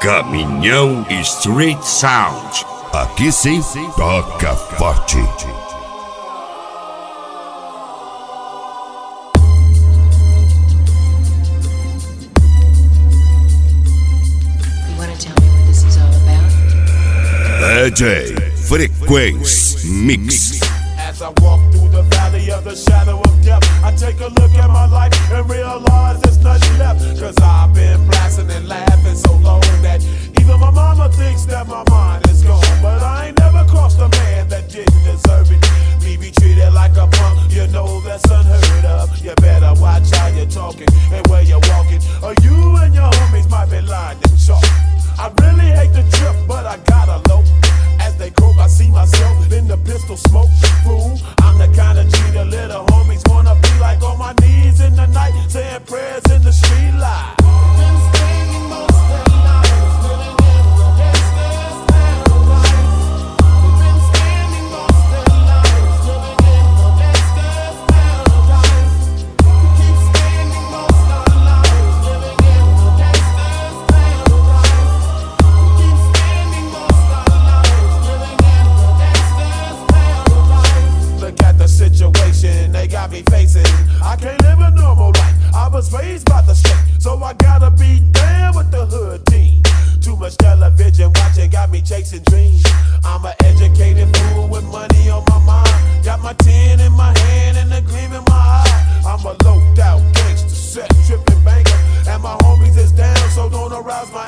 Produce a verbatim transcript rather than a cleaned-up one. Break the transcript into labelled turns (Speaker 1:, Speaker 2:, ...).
Speaker 1: Caminhão Street Sound.
Speaker 2: Aqui sim, toca forte. D J Frequency Mix.
Speaker 3: As I walk through the valley of the shadow of death, I take a look at my life and realize there's nothing left. Cause I've been blasting and laughing so long that even my mama thinks that my mind is gone. But I ain't never crossed a man that didn't deserve it. Me be treated like a punk, you know that's unheard of. You better watch how you're talking and where you're walking, or you and your homies might be lying in chalk. I really hate the trip, but I gotta low. As they croak, I see myself in the pistol smoke. Fool, I'm the kind of G the little homies wanna be like, on my knees in the night, saying prayers in the street light. Been spending most of their lives living in the gangster's paradise. We've been spending most of their lives living in the gangster's paradise. We keep spending most of our lives living in the gangster's paradise. We keep spending most of our lives living in the gangster's paradise. Look at the situation they got me facing. I can't live a normal life. I was raised by the state, so I gotta be down with the hood team. Too much television watching got me chasing dreams. I'm an educated fool with money on my mind. Got my tin in my hand and a gleam in my eye. I'm a low-out gangster, set tripping banker, and my homies is down, so don't arouse my